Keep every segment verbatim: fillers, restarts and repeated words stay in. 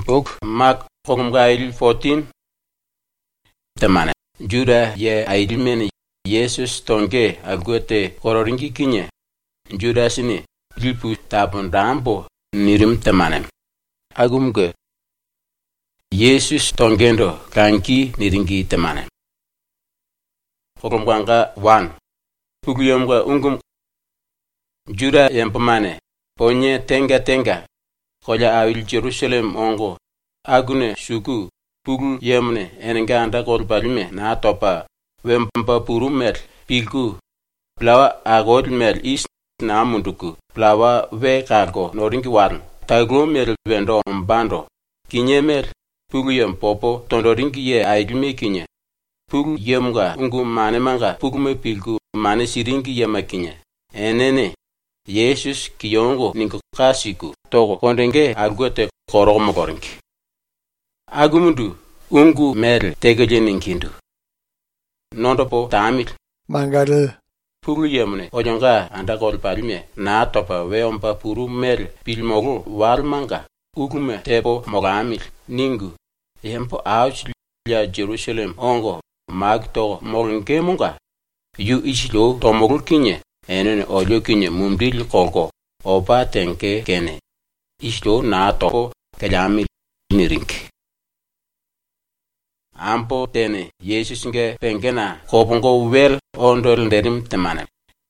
Ok Mark Kokumga il fourteen temane Juda ye aidimene Jesus tonge agote kororingi kinye Juda sini lipu tabon dambo nirim temane agumge Jesus tongendo kanki niringi temane Kokumga one Puguyomga ungum Juda yempamane ponye tenga tenga koja awil Jerusalem ongo agune suku pugu yemne enenganda kol palme na topa wempa purumer pilku plawa agol mer is na munduku plawa we kago noringi wan tagro mer vendo mbando kinyemer pugu yem popo tondoringi ye aidme kinye pugu yemga ungu mane manga pugu me pilku mane siringi yema kinye enene Jesus kiyongo ninko kasiku togo kondenge agote koromo korinki agumundu ungu mer tegeje ninkindu nondopo tamil mangal pugu yemne ojonga anda kol palme na topa weompa puru mer pilmogo walmanga ugume tebo mogamil ningu yempo aus ya Jerusalem ongo magto morinke munga yu ishlo tomogul kinye enene olyo kinye mumdil kongo opa tenke kene ishlo na toko kelami nirinki ampo tene Jesus nge pengena kopongo wel ondol nderim temane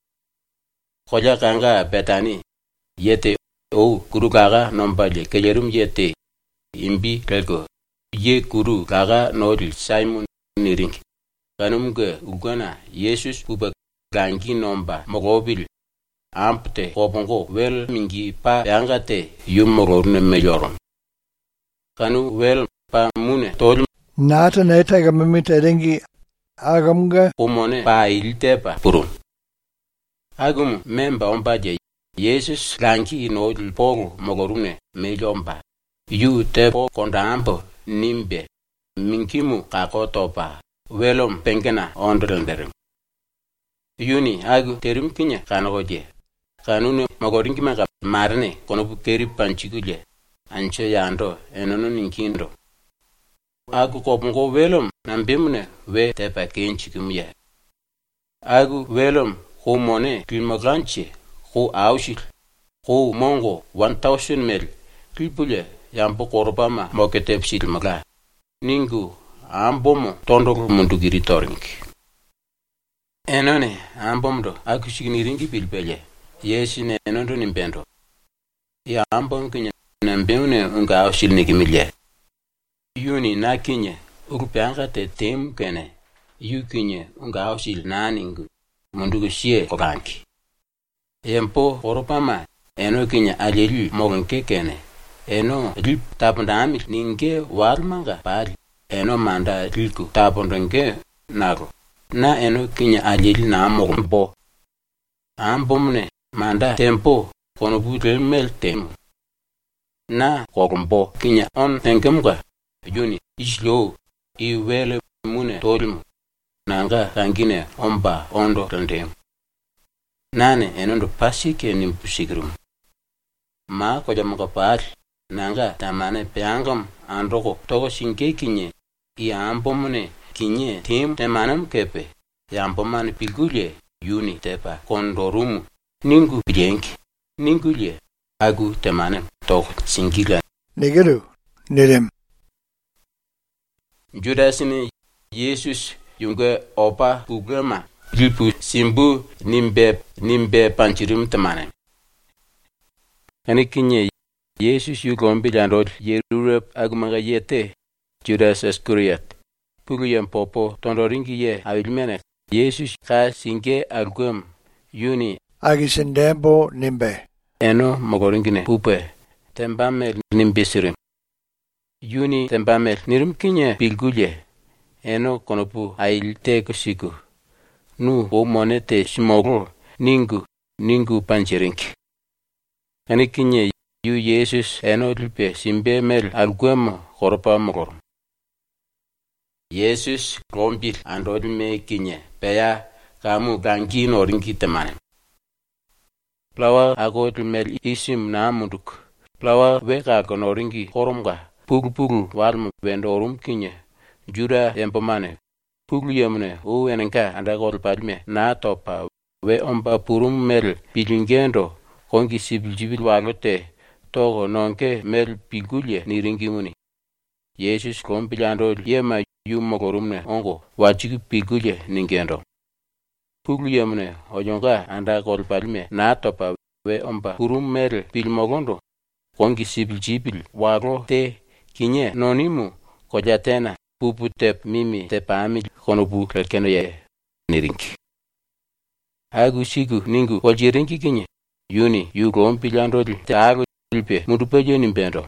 koja kanga betani yete o guru gaga nombaje kelerum yete imbi kelgo ye guru gaga nodil Simon nirinki kanum ge ugana Jesus kuba gangi nomba mogobil ampte kopongo wel mingi pa yangate yumoro ne mejoron kanu wel pa mune tol nata neta gamamita dengi agamga umone pa iltepa purun agum memba ombaje Jesus gangi no pogo mogorune mejomba yu tepo kondampo nimbe minkimu kakotopa welom pengena ondrenderem yuni agu terim kinya kanogoje kanunu magoringi maga marne kono bukeri panchiguje ancho yando enono ninkindo agu kopungo welom nambimne we tepa kenchigumye agu welom humone kilmaganche hu aushil hu mongo one thousand mil kilpule yampo korbama moketepsil maga ningu ambomo tondo mundu giritorinki enone ambomdo akushigniringi bilbele yesine enondo nimbendo ya ambom kinya nambemne unga aushil nikimilye yuni nakinye urupanga te tem kene yukinye unga aushil naningu mundu gishie kobanki yempo koropama eno kinya alelu mogenke kene eno rip tapndami ninge walmanga pali eno manda riku tapondenge nago na eno kinya aleli na mogombo ambomne manda tempo kono budel mel tem na kogombo kinya on tengemga juni islo i wele mune tolmu nanga kangine omba ondo tandem nane enondo pasike nimpusigrum ma ko jamga par nanga tamane peangam andoko togo sinke kinye i ambomne kinye tim temanam kepe yambomane pilgule yuni tepa kondorum ningu bilenki ningule agu temane togo singila negeru nerem Judasini Jesus yunga opa pugama lipu simbu nimbe nimbe panchirum temane kanikinye Jesus yugombi landod Europe agmaga yete Judas Iscariot puguyem popo tondoringi ye avilmene Jesus ka singe algum yuni agisendembo nimbe eno mogoringine pupe tembame nimbisirim yuni tembame nirim kinye pilgulye eno konopu ailte kosiku nu o monete smogo ningu ningu panchirinki kanikinye yu Jesus eno lipe simbe mel algum koropa mogor Jesus rombil andol me kinye peya kamu gangi no ringi temane plawa agot mel isim na muduk plawa weka kono ringi koromga pugul pugul walmo vendorum kinye jura empomane pugul yemne o enenka anda gol palme na topa we omba purum mel pilingendo kongi sibil jibil walote togo nonke mel pigulye niringimuni Jesus kompilando yema yumogorumne ongo wachiki pigulye ningendo pugul yemne ojonga anda gol palme na topa we omba purum mel pilmogondo kongi sibil jibil walo te kinye nonimu koja tena pupu tep mimi tepami konobu kelkeno ye nirinki agu sigu ningu koljirinki kinye yuni yugo ompilando te agu ilpe mudupejo nimbendo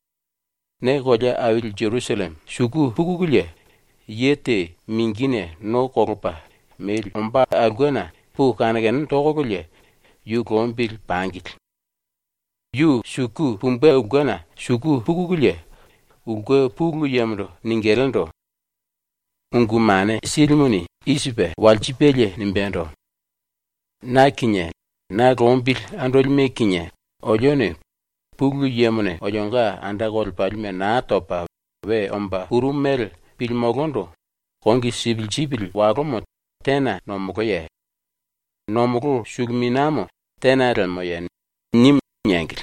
ne koja awil Jerusalem shuku pugugulye yete mingine no koropa mel omba arguna pu kanagen togogulye yugo ompil pangil yu shuku pumbe ugana shuku pugugulye ugo pugu yamro ningelendo ungumane silimuni isipe walchipelye nimbendo na kinye na rombil andolme kinye ojone pugu yamne ojonga andagol palme na topa we omba urumel pilmogondo kongi sibil jibil wagomo tena nomugoye nomugo shugminamo tena remoye nim nyangil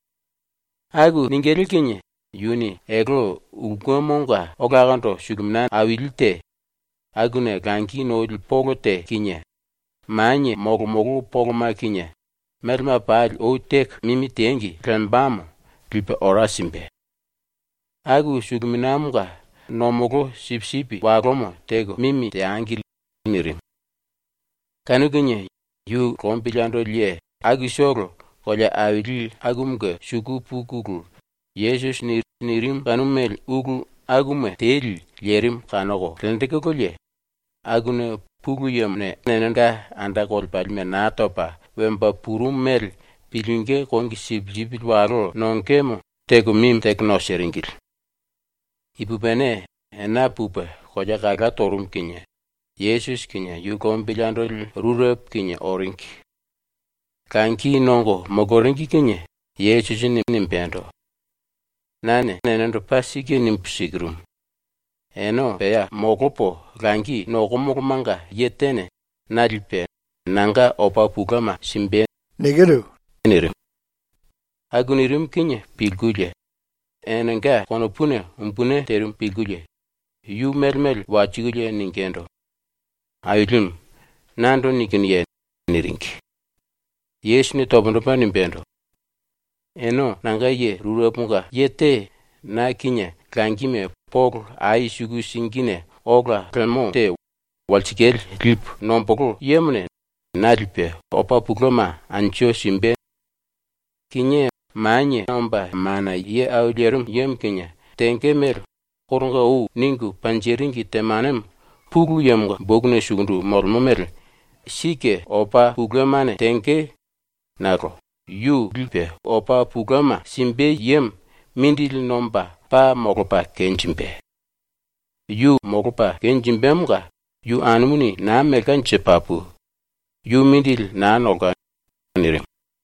agu ningeli kinye yuni egro ugomonga ogaganto shugumna awilite agune ganki no pogote kinye manye mogo mogo pogoma kinye merma pal o tek mimi tengi rembamo lipe orasimbe agu shugumnamuga no mogo sipsipi wagomo tego mimi te angil nirim kanuginye yu kompilando lie agu shoro koja awili agumge shugu pugugu Jesus ni nirim kanumel ugu agume tel yerim kanogo tendeke kolye agune pugu yemne nenanga anda gol palme na topa wemba purum mel pilinge kongi sibjibil waro nonkemo tego mim tekno sheringil ibubene ena pupe koja kaga torum kinye Jesus kinye yukom bilando rurep kinye orinki kanki nongo mogorinki kinye Jesus ni nimpendo nane nenendo pasike nimpsigrum eno beya mogopo gangi no gomogomanga yetene nalpe nanga opa pugama simbe Negeru nirim agunirim kinye pigulye enenga konopune umpune terum pigulye yu melmel wachigulye ningendo ayulun nando nikinye nirinki Yesu ni tobondo pa nimbendo eno nanga ye rurepunga yete na kinye kangime pog ai shugu singine oga klemo te walchigel lip nompogo yemne nalpe opa pugroma ancho simbe kinye manye nomba mana ye aulyerum yem kinye tenke mer koronga u ningu panjeringi temanem pugu yemga bogne shugundu mormomer shike opa pugromane tenke naro yu lipe opa pugama simbe yem mindil nomba pa mogopa kenjimbe yu mogopa kenjimbe mga yu anumuni na megan chepapu yu mindil na noga nirim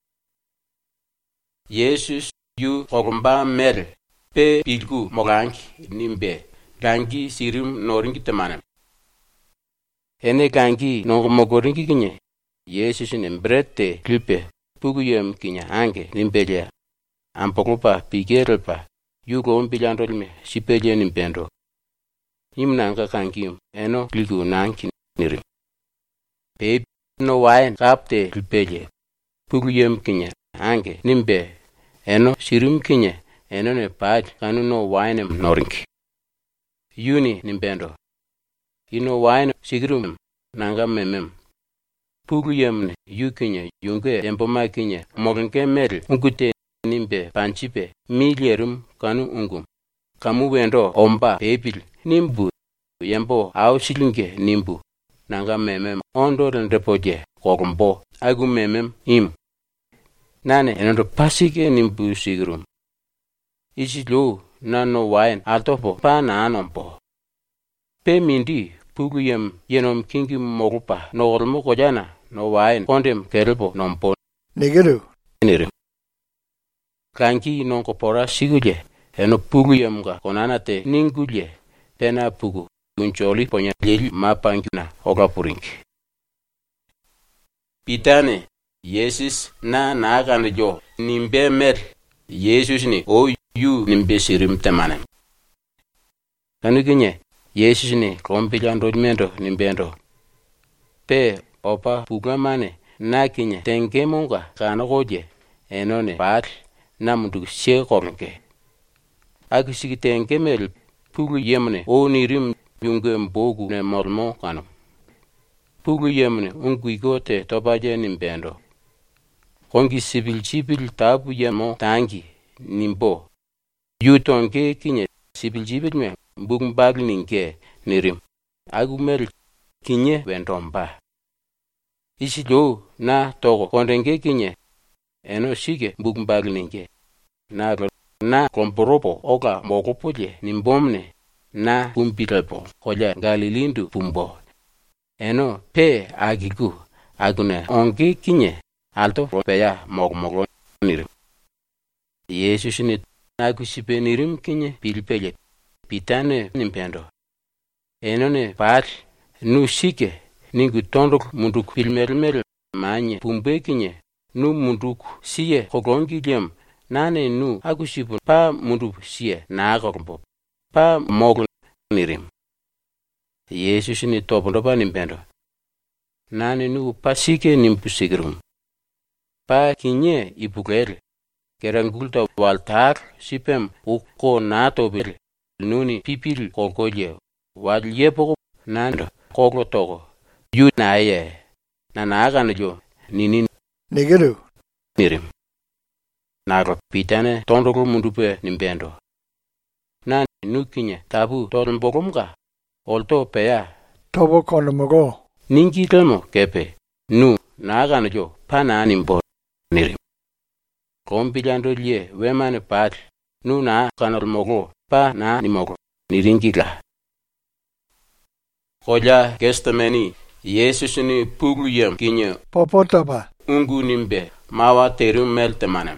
Jesus yu ogomba mer pe pilgu mogangi nimbe gangi sirim noringi temane ene gangi no mogoringi kinye Jesus nembrete lipe puguyem kinya ange nimbelia ampokupa pigerpa yugo umbilandolme sipelia nimpendo imnanga kankim eno kligu nanki nirim pe no waen kapte klipelie puguyem kinya ange nimbe eno sirim kinya eno ne pad kanu no waenem norinki yuni nimpendo ino waen sigrum nanga memem puguyemne yukinya yunge empoma kinya mogenke mer ungute nimbe panchipe milierum kanu ungum kamu wendo omba pepil nimbu yembo au silinge nimbu nanga memem ondo rendepoje kogombo agu memem im nane enondo pasike nimbu sigrum isilo nano waen altopo pa na anompo pe mindi puguyem yenom kingi mogupa no olmo kojana no waen kondem kerbo nompo Negeru nirim kanki non kopora siguje eno pugu yamga konanate ningulye pena pugu uncholi ponya leli mapangina okapurinki. Pitane Yesus na naagane jo nimbe mer Yesus ni o yu nimbe sirim temanem. Kanuginye Yesus ni kompiljando mendo nimbendo. Pe opa pugamane na kinye tenge munga kana goje enone pat na mundu she kornke. Agisigi tenge mel pugu yemne o nirim yunge mbogu ne mormo kanu. Pugu yemne unguigote tobaje nimbendo. Kongi sibil jibil tabu yemo tangi nimbo. Yutonge kinye sibil jibil me mbug bagli ninge nirim. Agumel kinye wendomba. Isi lo na togo kondenge kinye eno shige mbug bagli ninge. Na na komporopo oga mogopolye nimbomne na pumpilepo kolya galilindu pumbo. Eno pe agigu agune onge kinye alto peya mogmogo nirim. Yesus ni agusipe nirim kinye pilpele pitane nimpendo. Eno ne pat nu shike ningu tondok munduk pilmermer manye pumbe kinye nu munduk siye kogongi liam nane nu agusipu pa munduk siye na agorbo pa mogo nirim. Yesus ni topondopa nimpendo. Nane nu pasike nimpusigirum. Pa kinye ipukere. Kerangulta waltar sipem uko nato bil. Nuni pipil kokolye. Walye poko nando koklo toko. Yu na ye. Na naagana jo nini Nigiru. nirim. Naro pitane tondoko mundupe nimpendo. Nane nu kinye tabu tolmbogomga. Olto peya. Tobo konomogo. Ningi telmo kepe. Nu naagana jo pa na nimbo nirim. Kompiljando liye wemane pat. Nu na kanal mogo pa na nimogo niringila. Koja gestameni Yesus ni pugu yem kinye Popotoba. ungu nimbe mawa terum melte manem.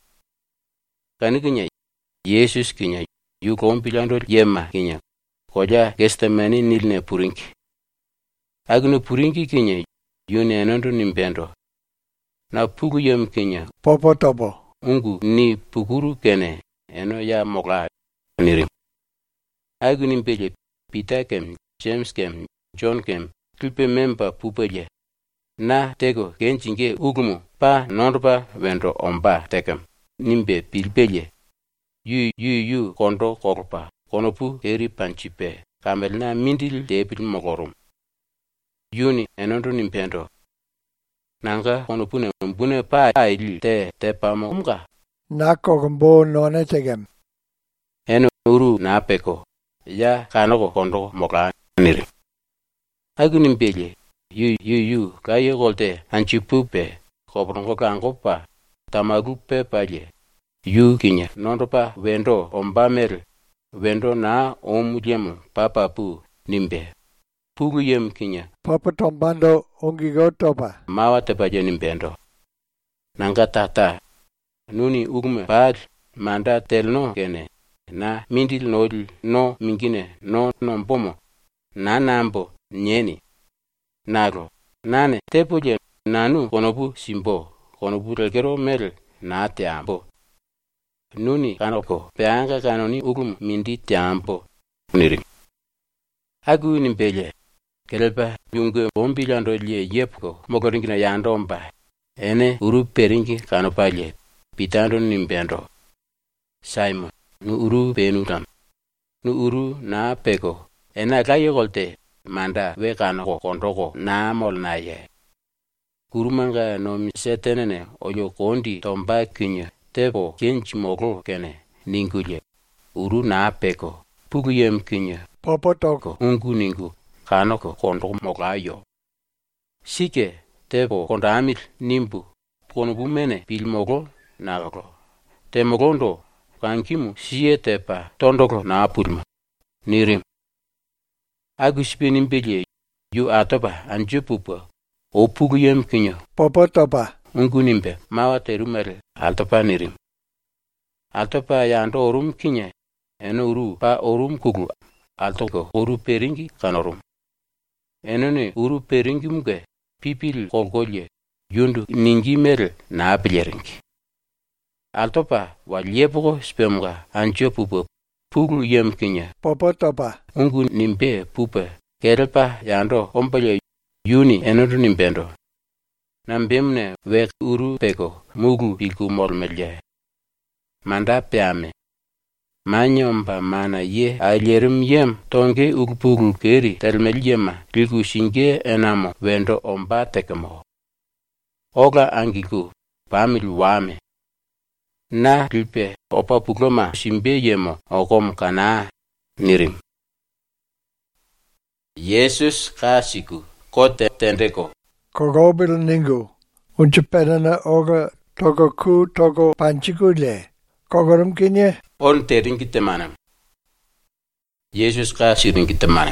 Kanikinye Yesus kinye yu kompiljando yema kinye. Koja gestameni nilne purinki. Agnu purinki kinye yu nenando nimbendo. Na pugu yem kinye Popotobo. ungu ni puguru kene eno ya moga nirim. Agu nimpele Peter kem, James kem, John kem, tulpe memba pupelye. Na tego genchinge ugumu pa nondba wendo omba tekem. Nimbe pilpelye. Yu yu yu kondo korpa. Konopu eri panchipe. Kamel na mindil depil mogorum. Yuni enondo nimpendo. Nanga konopu ne mbune pa aili te te pamo umga. Nako gumbo none tegem. Eno uru na peko. Ya kanoko kondo moga niri. Agu nimpelye. Yu yu yu kaya golte anchipupe. Koprongo kangopa. Tamagupe palye. Yu kinye nondopa wendo omba mer. Wendo na omulyemu papa pu nimbe. Pugu yem kinye. Popotombando ungigotoba. Mawa tepaje nimpendo. Nanga tata. Nuni ugume pad manda telno kene. Na mindil nodil no mingine no nombomo. Na nambo nyeni. Nagro. Nane tepuje nanu konopu simbo. Konopu telkero mer na teambo. Nuni kanoko peanga kanoni ugum mindi teambo. Nirim. Agu nimpelye. Kelpa yungue bombilando liye yepko mogoringina yandomba. Ene uru peringi kanopalye. Pitando nimpendo. Simon. Nu uru penutam. Nu uru na peko. Ena kaya golte manda we kanoko kondoko na mol na ye. Kurumanga no misetenene oyo kondi tomba kinye. Tepo kenchi mogo kene ningulye. Uru na peko. Pugu yem kinye. Popotoko. Ungu ningu. Kanoko kondo mogayo. Sike tepo kondamil nimbu. Konobu mene pil mogo nagoko. Te mogondo kankimu siye tepa tondoko na apulma. Nirim. Aguspe nimpelye yu atoba anjupupa. O pugu yem kinyo. Popotoba. Ungu nimbe mawa terumere altopa nirim. altopa yando orum kinye enuru pa orum kugu altoko oru peringi kanorum enone uru peringi muge pipil kolkolye yundu ningi mere na bileringi altopa walyepo spemga anjo pupo pugu yem kinye Popo topa. ungu nimbe pupe kerpa yando ompale yuni enodu nimbendo nambemne wek uru peko mugu piku mormelye manda peame manyomba mana ye alyerim yem tonge ugpugu keri telmelyema liku shinge enamo wendo omba tekemo oga angiku pamil wame na lipe opa pugloma shimbe yemo okom kana nirim Jesus kasiku kote tendeko Kogobil ningu. Unchipedana oga togo ku togo panchikule. Kogorum kinye. on teringite manam Jesus kasiringite manam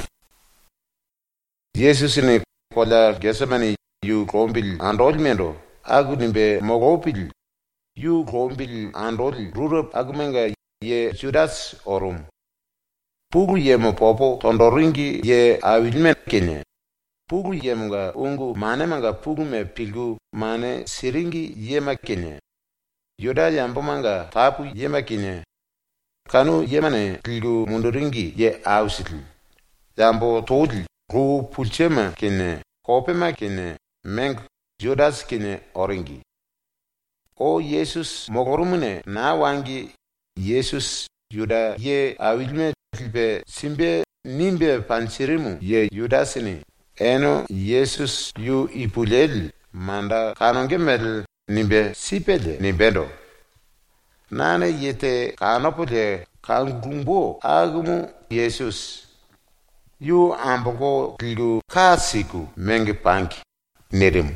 Jesus ni kola gesamani yu kombil andolmendo agu nimbe mogopil yu kombil andol rurup agumenga ye Judas orum pugu yemo popo tondoringi ye awilmen kenye pugu yemunga ungu mane manga pugu me pilgu mane siringi yema kenye yoda yambo manga tapu yema kenye kanu yemane pilgu munduringi ye awsitil yambo todil ru pulchema kenye kopema kenye meng Judas kenye oringi o Jesus mogorumune na wangi Jesus yuda ye awilme tilbe simbe nimbe pansirimu ye Judasini eno Jesus yu ipulel manda kanonge mel nimbe sipele nimbendo nane yete kanopole kangumbo agumu Jesus yu amboko tilu kasiku menge panki nerim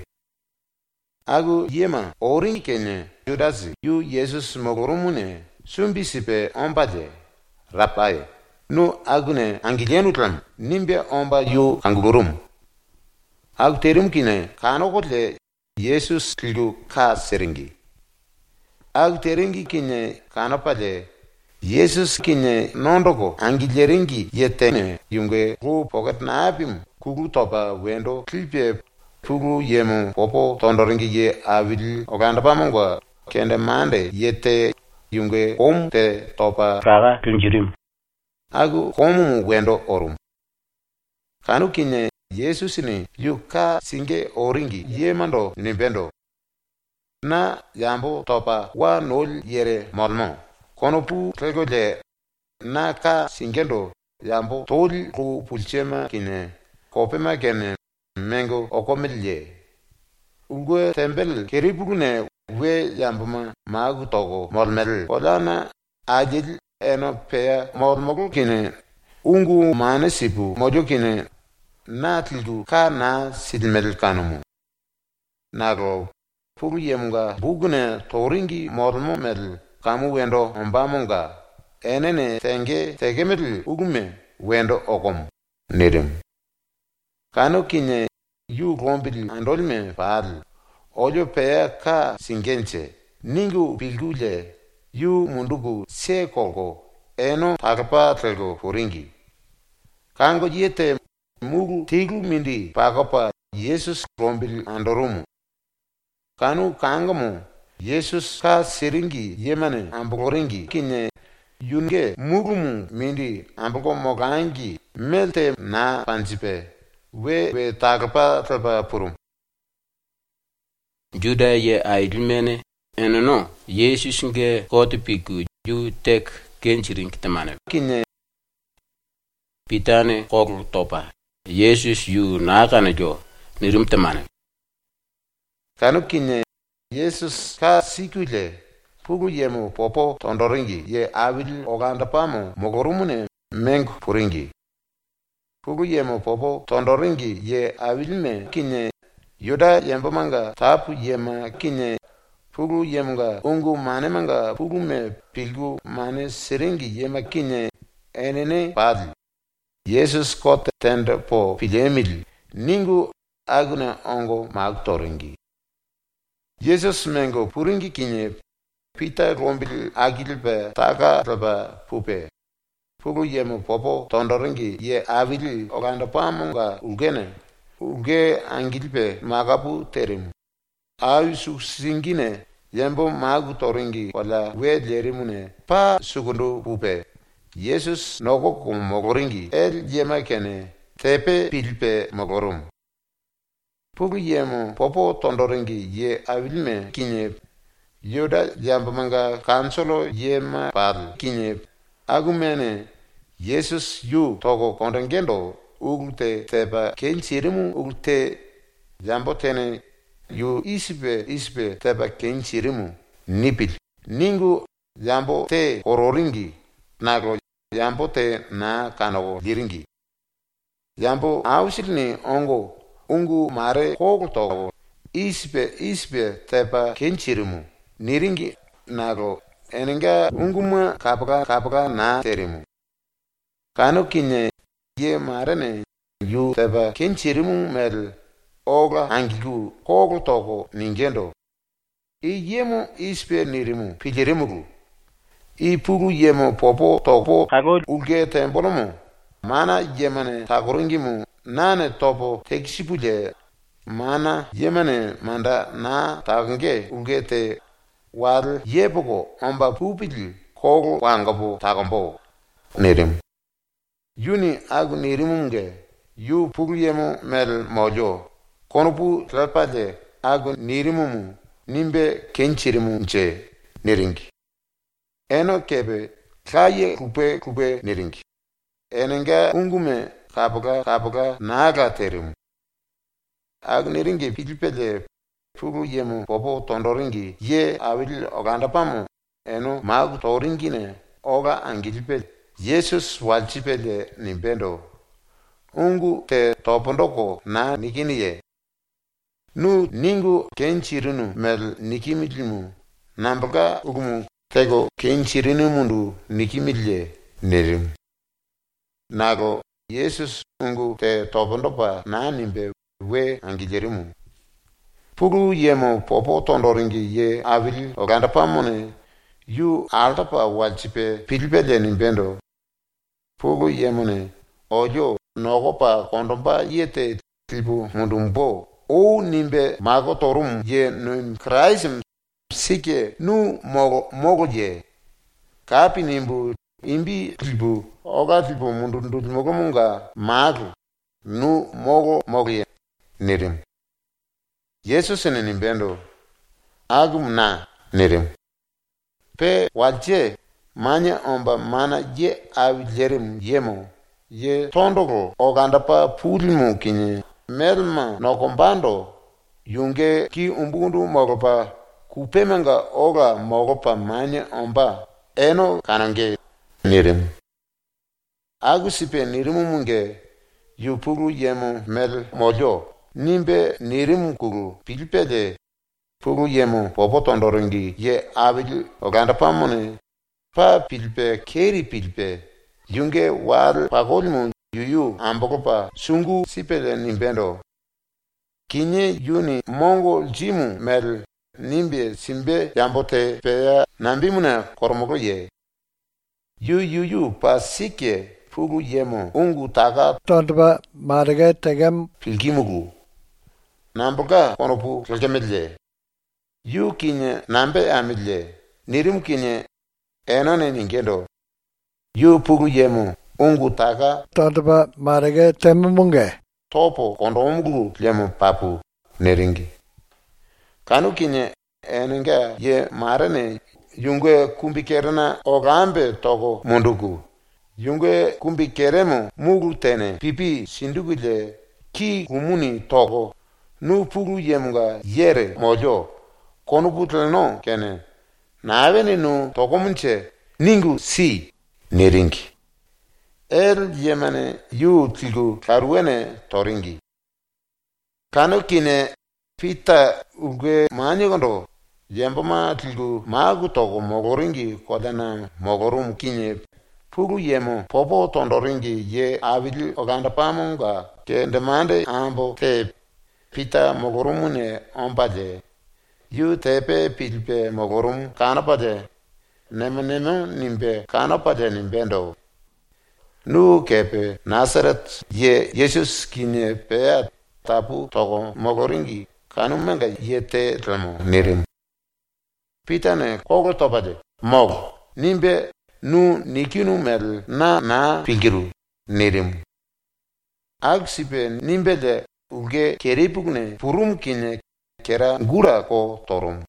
agu yema oringi kenye Judasi yu Jesus mogorumune sumbi sipe ombade rapaye nu agune angilenutlam nimbe omba yu angurum agu terim kine kanokotle Jesus tilu ka seringi agu teringi kine kanopale Jesus kine nondoko angileringi yetene yunge ru poket naapim kugu topa wendo klipye pugu yemu popo tondoringi ye avil oganda pamongwa kende mande yete yunge om te topa kaga tunjirim agu komu wendo orum kanu kine Jesus ni yuka singe oringi yemando nimbendo na yambo topa wa nol yere molmo kono pu tegole na ka singendo yambo tol ku pulchema kine kopema kene mengo okomilye ugwe tembel keribugune we yambuma magu togo molmel olana ajil eno pea molmogo kine ungu mane sipu mojo kine na tilgu ka na silmel kanumu nago pugu yemunga bugune toringi molmo mel kamu wendo ombamunga enene tenge tegemel ugume wendo okom nirim kano kine yu gombil andolme faal ojo pea ka singenche ningu bilgule yu mundugu se koko eno takapa trego furingi kango yete mugu tigu mindi pakapa Jesus gombil andorumu kanu kangamu Jesus ka siringi yemane amboringi kine yunge mugumu mindi ambogo mogangi melte na panjipe we we takapa traba purum Juda ye aidmene enono Jesus nge kotipiku ju tek kenchiring temane kine pitane kokru topa Jesus yu nakane jo nirim temane kanu kine Jesus ka sikule pugu yemu popo tondoringi ye avil oganda pamo mogorumune mengu puringi pugu yemu popo tondoringi ye avilme kine yoda yembomanga tapu yema kine pugu yemunga ungu mane manga pugu me pilgu mane siringi yema kine enene padli Jesus kote tende po pilemil ningu aguna ongo magtoringi Jesus mengo puringi kine Peter rombil agilbe taka laba pupe. Pugu yemo popo tondoringi ye avili oganda pamunga ugene. Uge angilbe magapu terim. Ayusu singine yembo magu toringi wala we lerimune pa sugundu pupe. Jesus nogo kum mogoringi el yema kene tepe pilpe mogorum. Pugu yemo popo tondoringi ye avilme kinye yoda yambamanga kansolo yema pal kinye agumene Jesus yu togo kondengendo ugulte tepa kenchirimu ugulte yambotene yu isbe isbe tepa kenchirimu nipil ningu yambo te kororingi nago yambo te na kanago liringi yambo ausilni ongo ungu mare kogutogo isbe isbe tepa kenchirimu niringi nago enenga unguma kapaka kapaka na terimu kano kinye ye marane yu tepa kenchirimu mel oga angigu kogutogo ningendo i yemo isbe nirimu pilirimugu i pugu yemo popo topo kago uge tembolomo mana yemane tagoringimu nane topo tekisipuje mana yemane manda na tagange uge te wal yepoko omba pupili kogo wangapo tagambo nirim yuni agu nirimunge yu pugu yemo mel mojo konopu tlalpade agu nirimumu nimbe kenchirimu nche niringi eno kebe kaye kupe kupe niringi enenga ungume kapuka kapuka naga terimu agu niringi pilipele pugu yemo popo tondoringi ye awil oganda pamu eno magu toringine oga angilipele Jesus walchipele nimbendo ungu te topondoko na nikiniye nu ningu kenchirinu mel nikimilimu nambaga ugumu tego kenchirinu mundu nikimilye nirim nago Jesus ungu te topondopa na nimbe we angilerimu pugu yemo popo tondoringi ye avil oganda pamone yu altapa walchipe pilipele nimbendo pugu yemone ojo nogopa kondomba yete tibu mundumbo o nimbe mago torum ye nun kraism sike nu mogo mogo ye kapi nimbu imbi tibu oga tibu mundundu mogo munga mago nu mogo mogo ye nirim Jesus ene nimbendo agum na nirim pe walche manya omba mana ye avilerim yemo ye tondogo oganda pa pulmu kinye melma nokombando yunge ki umbundu mogopa kupemenga oga mogopa manya omba eno kanange nirim agusipe nirimu munge yupugu yemo mel mojo nimbe nirimu kugu pilipede pugu yemo popo tondoringi ye avil oganda pamone pa pilpe keri pilpe yunge wal pagolmu yuyu ambokopa sungu sipele nimbendo kinye yuni mongo jimu mel nimbe simbe yambote peya nambimuna kormogo ye yu yuyu pa sike pugu yemo ungu taga Tondba marga tegam pilgimugu namboga konopu kelgemedle yu kinye nambe amidle nirim kinye enone ningendo yu pugu yemo ungu taga Tondba marga temunge topo kondomugu lemo papu neringi kanu kinye enenga ye marane yungue kumbikerena ogambe togo mundugu yungue kumbikeremo mugu tene pipi sindugule ki kumuni togo nu pugu yemunga yere mojo konu putleno kene naavene nu togo munche ningu si neringi el yemane yu tigu karuene toringi kanu kine pita uge manyegondo yembama tigu magu togo mogoringi kodana mogorum kinye pugu yemo popo tondoringi ye avili oganda pamunga ke ndemande ambo te pita mogorumune ombaje yu tepe pilpe mogorum kanapade neme neme nimbe kanapade nimbendo nu kepe Nazaret ye Jesus kinye pe tapu togo mogoringi kanumenga yete ramo nirim pitane kogo topade mog nimbe nu nikinu mel na na pilgiru nirim agsipe nimbe de uge keripugne purum kinye kera gura ko torum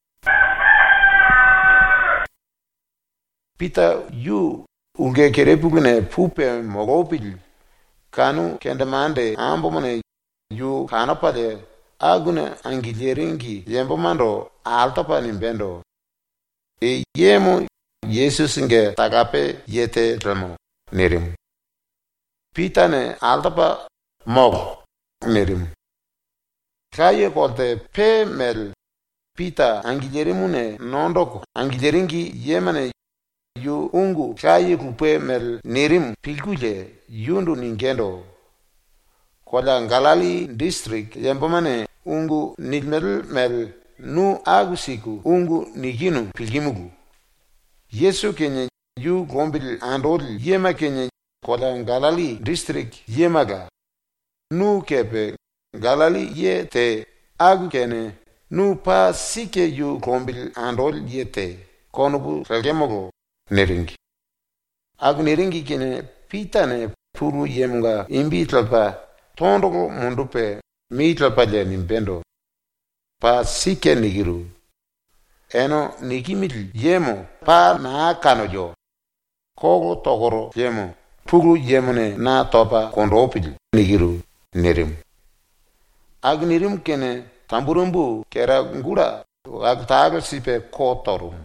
pita yu uge kerepugne pupe mogopil kanu kendamande ambomane yu kanapade agune angileringi yembomando altapa nimbendo e yemo Jesus nge tagape yete ramo nirim pitane altapa mog nirim kaye kolte pe mel pita angilerimune nondoko angileringi yemane yu ungu kaye kupe mel nirim pilkuje yundu ningendo kola Galali district yembomane ungu nilmel mel nu agusiku ungu niginu pilgimugu Yesu kenye yu gombil andol yema kenye kola Galali district yemaga nu kepe Galali ye te agu kene nu pa sike yu gombil andol ye te konubu relgemogo neringi agu neringi kene pitane puru yemunga imbi tlapa tondoko mundupe mi tlapa le nimbendo pa sike nigiru eno nikimil yemo pa na kanojo kogo togoro yemo puru yemone na topa kondopil nigiru nirim ag nirim kene tamburumbu kera ngura ag taga sipe kotorum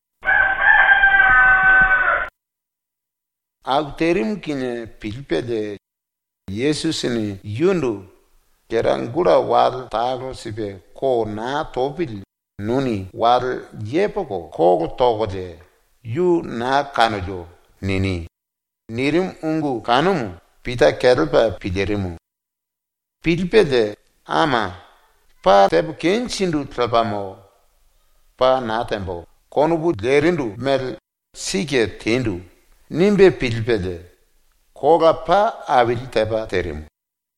ag terim kine pilpede Jesus ni yundu kera ngura wal taga sipe ko na topil nuni wal yepoko kogo togode yu na kanojo nini nirim ungu kanumu pita kerpa pilerimu pilpede ama pa tebu kenchindu trapamo pa natembo konubu lerindu mel sike tendu nimbe pilpede koga pa avil teba terimu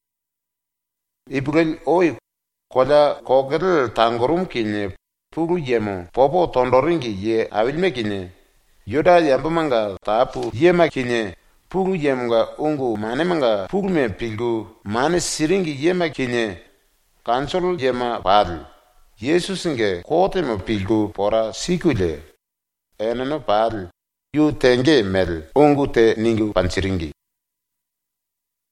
ibugel oi kola kogel tangorum kinye puru yemo popo tondoringi ye avilme kinye yoda yambamanga tapu yema kinye puru yemunga ungu manemanga purume pilgu mane siringi yema kinye kansol yema padl Jesus nge kotemo pilgu pora sikule enano padl yu tenge mel ungu te ningu panchiringi